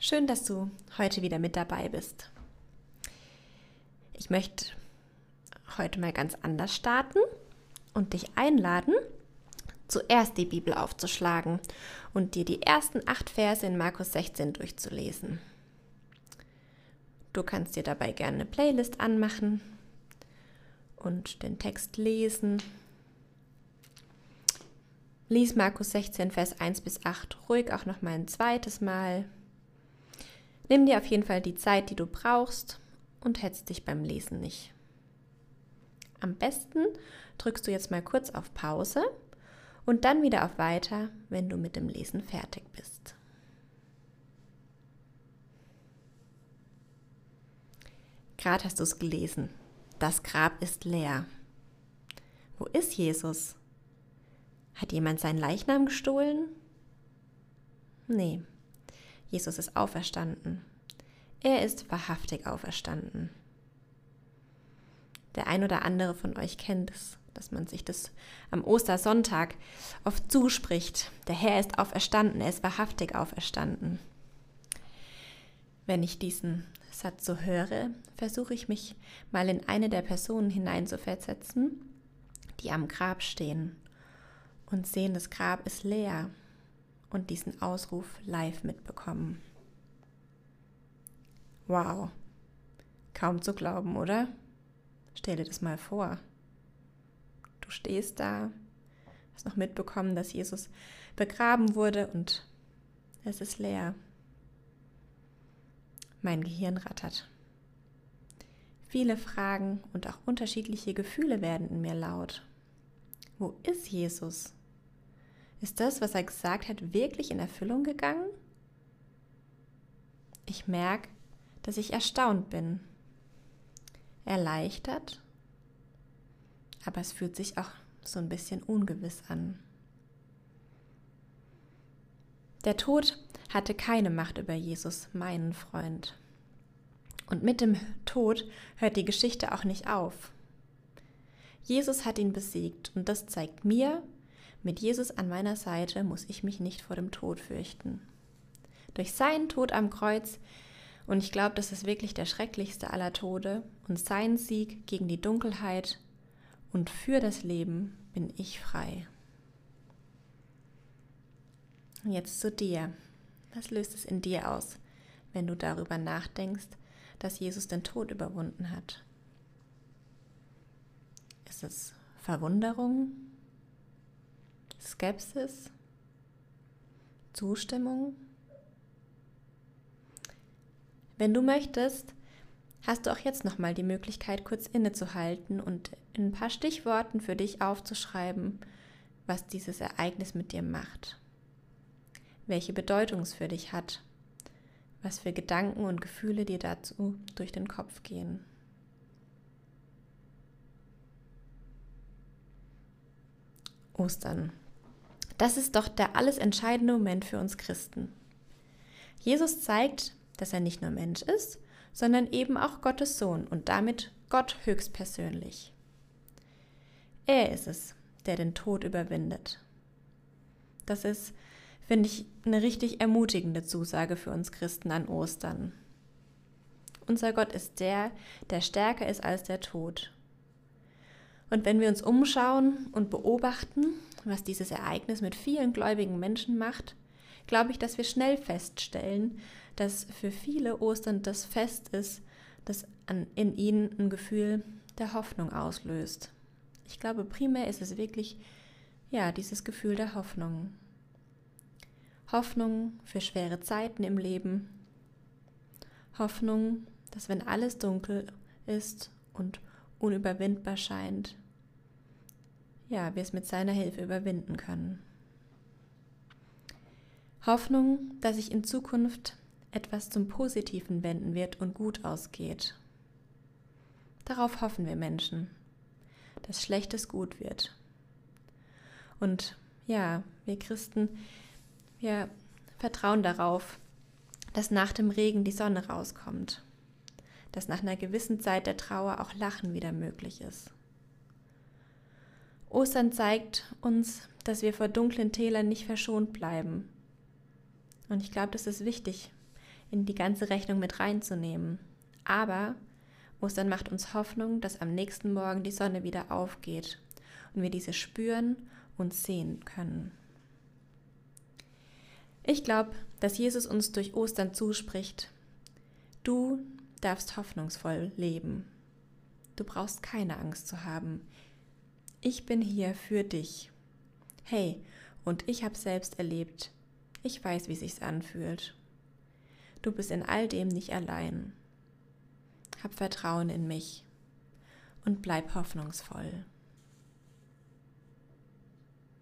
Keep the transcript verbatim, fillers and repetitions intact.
Schön, dass du heute wieder mit dabei bist. Ich möchte heute mal ganz anders starten und dich einladen, zuerst die Bibel aufzuschlagen und dir die ersten acht Verse in Markus sechzehn durchzulesen. Du kannst dir dabei gerne eine Playlist anmachen und den Text lesen. Lies Markus sechzehn, Vers eins bis acht ruhig auch noch mal ein zweites Mal. Nimm dir auf jeden Fall die Zeit, die du brauchst und hetz dich beim Lesen nicht. Am besten drückst du jetzt mal kurz auf Pause und dann wieder auf Weiter, wenn du mit dem Lesen fertig bist. Gerade hast du es gelesen. Das Grab ist leer. Wo ist Jesus? Hat jemand seinen Leichnam gestohlen? Nee. Jesus ist auferstanden. Er ist wahrhaftig auferstanden. Der ein oder andere von euch kennt es, dass man sich das am Ostersonntag oft zuspricht. Der Herr ist auferstanden, er ist wahrhaftig auferstanden. Wenn ich diesen Satz so höre, versuche ich mich mal in eine der Personen hineinzuversetzen, die am Grab stehen und sehen, das Grab ist leer. Und diesen Ausruf live mitbekommen. Wow, kaum zu glauben, oder? Stell dir das mal vor. Du stehst da, hast noch mitbekommen, dass Jesus begraben wurde und es ist leer. Mein Gehirn rattert. Viele Fragen und auch unterschiedliche Gefühle werden in mir laut. Wo ist Jesus? Ist das, was er gesagt hat, wirklich in Erfüllung gegangen? Ich merke, dass ich erstaunt bin. Erleichtert, aber es fühlt sich auch so ein bisschen ungewiss an. Der Tod hatte keine Macht über Jesus, meinen Freund. Und mit dem Tod hört die Geschichte auch nicht auf. Jesus hat ihn besiegt und das zeigt mir, mit Jesus an meiner Seite muss ich mich nicht vor dem Tod fürchten. Durch seinen Tod am Kreuz, und ich glaube, das ist wirklich der schrecklichste aller Tode, und seinen Sieg gegen die Dunkelheit und für das Leben bin ich frei. Und jetzt zu dir. Was löst es in dir aus, wenn du darüber nachdenkst, dass Jesus den Tod überwunden hat? Ist es Verwunderung? Skepsis? Zustimmung? Wenn du möchtest, hast du auch jetzt nochmal die Möglichkeit, kurz innezuhalten und in ein paar Stichworten für dich aufzuschreiben, was dieses Ereignis mit dir macht, welche Bedeutung es für dich hat, was für Gedanken und Gefühle dir dazu durch den Kopf gehen. Ostern. Das ist doch der alles entscheidende Moment für uns Christen. Jesus zeigt, dass er nicht nur Mensch ist, sondern eben auch Gottes Sohn und damit Gott höchstpersönlich. Er ist es, der den Tod überwindet. Das ist, finde ich, eine richtig ermutigende Zusage für uns Christen an Ostern. Unser Gott ist der, der stärker ist als der Tod. Und wenn wir uns umschauen und beobachten, was dieses Ereignis mit vielen gläubigen Menschen macht, glaube ich, dass wir schnell feststellen, dass für viele Ostern das Fest ist, das an, in ihnen ein Gefühl der Hoffnung auslöst. Ich glaube, primär ist es wirklich, ja, dieses Gefühl der Hoffnung. Hoffnung für schwere Zeiten im Leben. Hoffnung, dass wenn alles dunkel ist und unüberwindbar scheint, ja, wir es mit seiner Hilfe überwinden können. Hoffnung, dass sich in Zukunft etwas zum Positiven wenden wird und gut ausgeht. Darauf hoffen wir Menschen, dass Schlechtes gut wird. Und ja, wir Christen, wir vertrauen darauf, dass nach dem Regen die Sonne rauskommt, dass nach einer gewissen Zeit der Trauer auch Lachen wieder möglich ist. Ostern zeigt uns, dass wir vor dunklen Tälern nicht verschont bleiben. Und ich glaube, das ist wichtig in die ganze Rechnung mit reinzunehmen. Aber Ostern macht uns Hoffnung, dass am nächsten Morgen die Sonne wieder aufgeht und wir diese spüren und sehen können. Ich glaube, dass Jesus uns durch Ostern zuspricht: Du darfst hoffnungsvoll leben. Du brauchst keine Angst zu haben. Ich bin hier für dich. Hey, und ich habe selbst erlebt. Ich weiß, wie sich's anfühlt. Du bist in all dem nicht allein. Hab Vertrauen in mich und bleib hoffnungsvoll.